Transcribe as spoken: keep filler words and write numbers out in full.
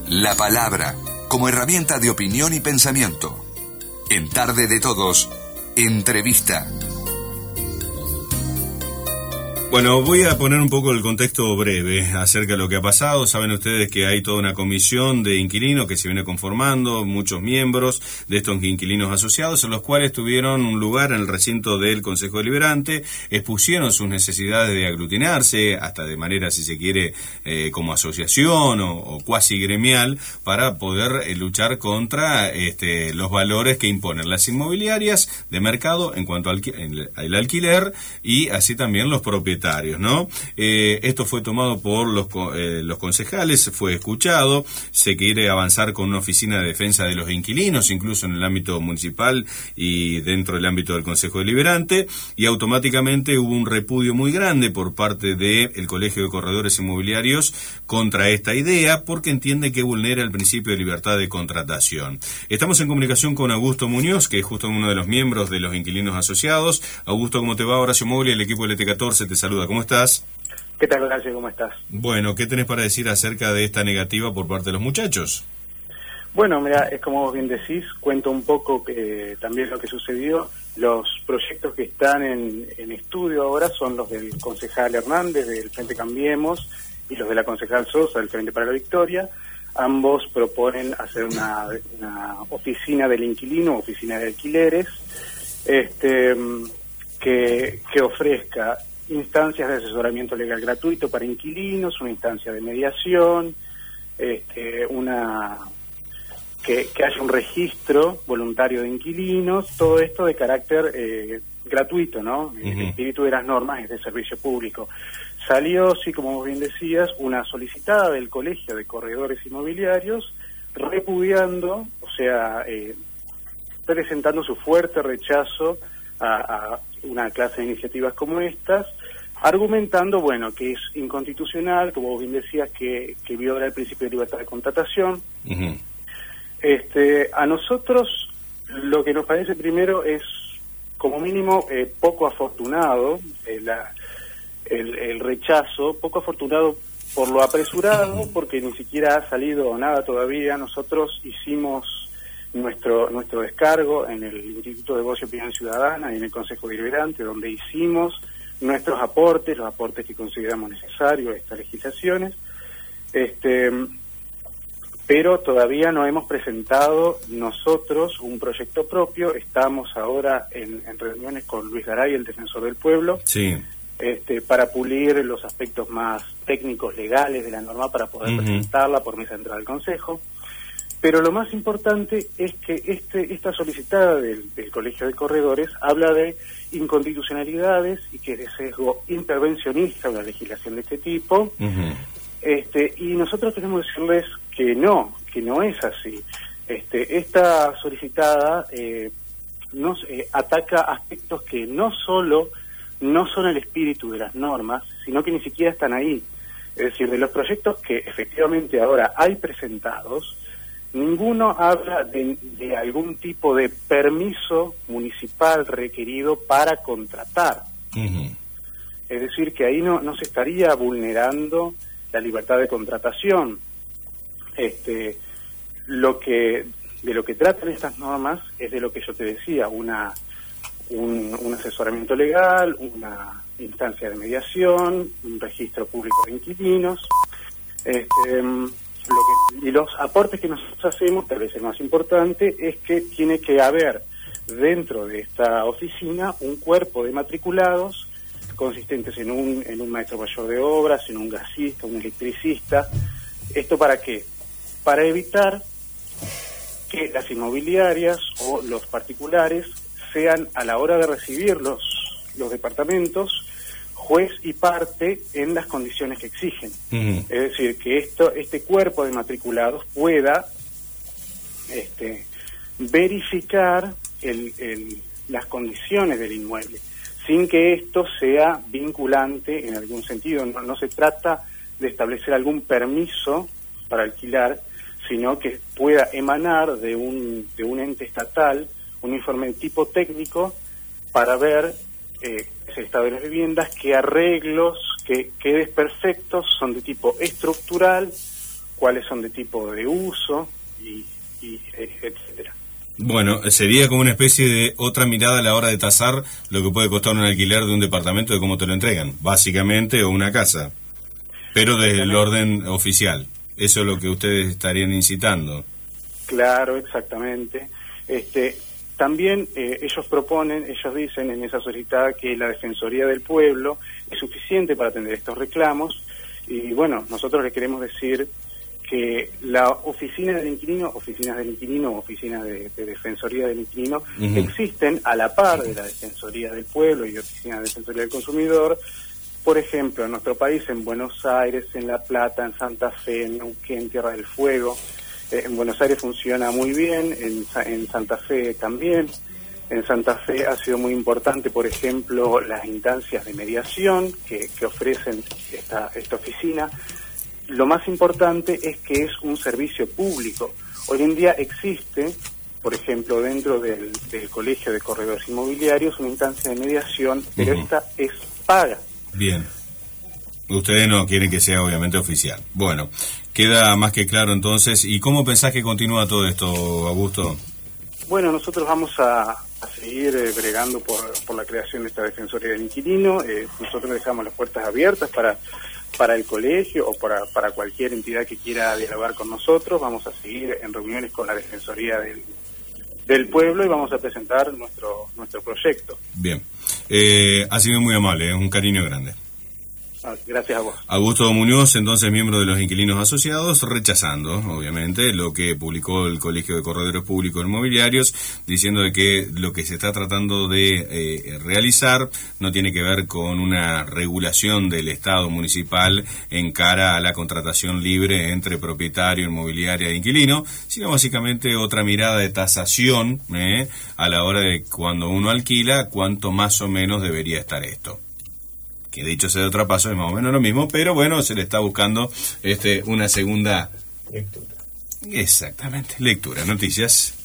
La palabra, como herramienta de opinión y pensamiento. En Tarde de Todos, entrevista. Bueno, voy a poner un poco el contexto breve acerca de lo que ha pasado. Saben ustedes que hay toda una comisión de inquilinos que se viene conformando, muchos miembros de estos inquilinos asociados, en los cuales tuvieron un lugar en el recinto del Consejo Deliberante, expusieron sus necesidades de aglutinarse, hasta de manera, si se quiere, eh, como asociación o, o cuasi gremial, para poder eh, luchar contra este, los valores que imponen las inmobiliarias de mercado en cuanto al, alqui- al alquiler y así también los propietarios. ¿No? Eh, esto fue tomado por los, eh, los concejales, fue escuchado, se quiere avanzar con una oficina de defensa de los inquilinos, incluso en el ámbito municipal y dentro del ámbito del Consejo Deliberante, y automáticamente hubo un repudio muy grande por parte del Colegio de Corredores Inmobiliarios contra esta idea, porque entiende que vulnera el principio de libertad de contratación. Estamos en comunicación con Augusto Muñoz, que es justo uno de los miembros de los inquilinos asociados. Augusto, ¿cómo te va? Horacio Moglia, el equipo del E T catorce te saluda. ¿Cómo estás? ¿Qué tal, Horacio? ¿Cómo estás? Bueno, ¿qué tenés para decir acerca de esta negativa por parte de los muchachos? Bueno, mira, es como vos bien decís, cuento un poco que, también lo que sucedió. Los proyectos que están en, en estudio ahora son los del concejal Hernández, del Frente Cambiemos, y los de la concejal Sosa, del Frente para la Victoria. Ambos proponen hacer una, una oficina del inquilino, oficina de alquileres, este... Que, que ofrezca instancias de asesoramiento legal gratuito para inquilinos, una instancia de mediación, este, una que, que haya un registro voluntario de inquilinos, todo esto de carácter eh, gratuito, ¿no? Uh-huh. El espíritu de las normas es de servicio público. Salió, sí, como vos bien decías, una solicitada del Colegio de Corredores Inmobiliarios repudiando, o sea, eh, presentando su fuerte rechazo a, a una clase de iniciativas como estas, argumentando, bueno, que es inconstitucional, como vos bien decías, que, que viola el principio de libertad de contratación. Uh-huh. Este, a nosotros lo que nos parece primero es, como mínimo, eh, poco afortunado, eh, la, el, el rechazo, poco afortunado por lo apresurado, porque ni siquiera ha salido nada todavía. Nosotros hicimos nuestro nuestro descargo en el Instituto de Voz y Opinión Ciudadana y en el Consejo Deliberante, donde hicimos nuestros aportes, los aportes que consideramos necesarios a estas legislaciones, este, pero todavía no hemos presentado nosotros un proyecto propio. Estamos ahora en, en reuniones con Luis Garay, el Defensor del Pueblo, sí. este, para pulir los aspectos más técnicos, legales de la norma, para poder uh-huh. presentarla por mesa central del Consejo. Pero lo más importante es que este esta solicitada del, del Colegio de Corredores habla de inconstitucionalidades y que es de sesgo intervencionista una legislación de este tipo. Uh-huh. este y nosotros tenemos que decirles que no, que no es así. Este esta solicitada eh, nos eh, ataca aspectos que no solo no son el espíritu de las normas, sino que ni siquiera están ahí. Es decir, de los proyectos que efectivamente ahora hay presentados, ninguno habla de, de algún tipo de permiso municipal requerido para contratar. Uh-huh. Es decir, que ahí no, no se estaría vulnerando la libertad de contratación. Este, lo que de lo que tratan estas normas es de lo que yo te decía, una un, un asesoramiento legal, una instancia de mediación, un registro público de inquilinos. Este, Lo que, y los aportes que nosotros hacemos, tal vez el más importante, es que tiene que haber dentro de esta oficina un cuerpo de matriculados consistentes en un en un maestro mayor de obras, en un gasista, un electricista. ¿Esto para qué? Para evitar que las inmobiliarias o los particulares sean, a la hora de recibir los, los departamentos, juez y parte en las condiciones que exigen. Uh-huh. Es decir, que esto este cuerpo de matriculados pueda este, verificar el, el, las condiciones del inmueble, sin que esto sea vinculante en algún sentido. No, no se trata de establecer algún permiso para alquilar, sino que pueda emanar de un, de un ente estatal un informe de tipo técnico para ver eh, el estado de las viviendas, qué arreglos, qué, qué desperfectos son de tipo estructural cuáles son de tipo de uso, y, y etcétera. Bueno, sería como una especie de otra mirada a la hora de tasar lo que puede costar un alquiler de un departamento, de cómo te lo entregan, básicamente, o una casa, pero desde el orden oficial. Eso es lo que ustedes estarían incitando. Claro, exactamente. Este, también eh, ellos proponen, ellos dicen en esa solicitada que la Defensoría del Pueblo es suficiente para atender estos reclamos, y bueno, nosotros les queremos decir que la oficina del inquilino, oficinas del inquilino, oficinas de, de Defensoría del Inquilino, uh-huh. existen a la par de la Defensoría del Pueblo y oficina de Defensoría del Consumidor. Por ejemplo, en nuestro país, en Buenos Aires, en La Plata, en Santa Fe, en Neuquén, Tierra del Fuego. Eh, en Buenos Aires funciona muy bien, en, en Santa Fe también. En Santa Fe ha sido muy importante, por ejemplo, las instancias de mediación que, que ofrecen esta, esta oficina. Lo más importante es que es un servicio público. Hoy en día existe, por ejemplo, dentro del, del Colegio de Corredores Inmobiliarios, una instancia de mediación, pero uh-huh. esta es paga. Bien. Ustedes no quieren que sea obviamente oficial. Bueno, queda más que claro entonces. ¿Y cómo pensás que continúa todo esto, Augusto? Bueno, nosotros vamos a, a seguir eh, bregando por, por la creación de esta Defensoría del Inquilino. Eh, nosotros dejamos las puertas abiertas para, para el colegio o para, para cualquier entidad que quiera dialogar con nosotros. Vamos a seguir en reuniones con la Defensoría del, del Pueblo y vamos a presentar nuestro, nuestro proyecto. Bien. Eh, ha sido muy amable, ¿eh? Un cariño grande. Gracias a vos. Augusto Muñoz, entonces miembro de los Inquilinos Asociados, rechazando, obviamente, lo que publicó el Colegio de Corredores Públicos Inmobiliarios, diciendo de que lo que se está tratando de eh, realizar no tiene que ver con una regulación del Estado municipal en cara a la contratación libre entre propietario, inmobiliaria e inquilino, sino básicamente otra mirada de tasación eh, a la hora de cuando uno alquila, cuánto más o menos debería estar esto. Que dicho sea de otra paso es más o menos lo mismo, pero bueno, se le está buscando este una segunda lectura. Exactamente, lectura, noticias.